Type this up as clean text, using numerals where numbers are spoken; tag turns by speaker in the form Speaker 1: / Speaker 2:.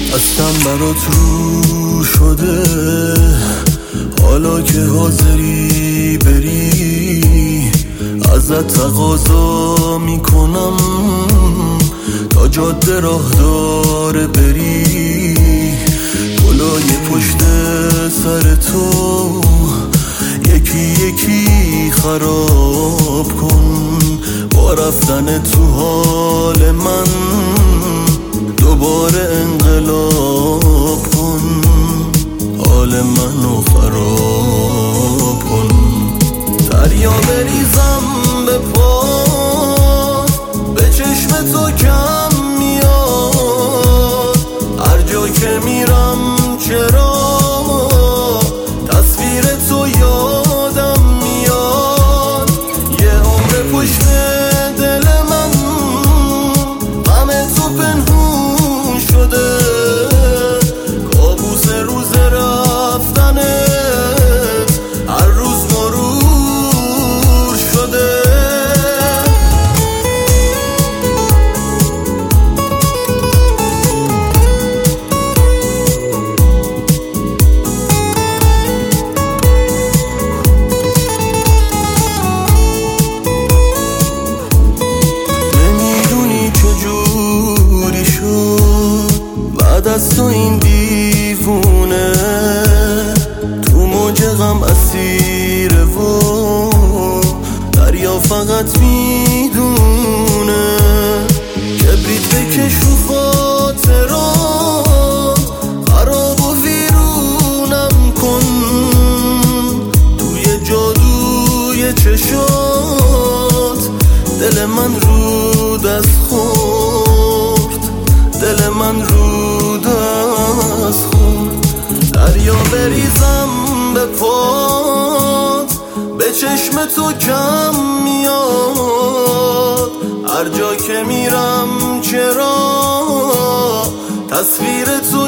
Speaker 1: دستم برات رو شده، حالا که حاضری بری ازت تقاضا میکنم تا جاده راه داره بری. گلای پشت سر تو یکی یکی خراب کن، با رفتن تو حال من دوباره انقلاب کن، حال منو خراب کن. دریا بریزم به پات، به چشم تو کم میاد، هر جا که میرم چرا تصویر تو یادم میاد. یه عمر پشت دل من غم تو پنهون شده، کابوس روز رفتنت هر روز مرور شده. بعد از تو این دیوونه تو موج غم اسیره و دریا فقط میدونه. کبریت بکش رو خاطرات، خراب و ویرونم کن، توی جادوی چشات دل من رو دست خورد، دل من رو دست خورد. دریا بریزم به پات، به چشم تو کم میاد، هر جا که میرم چرا تصویر تو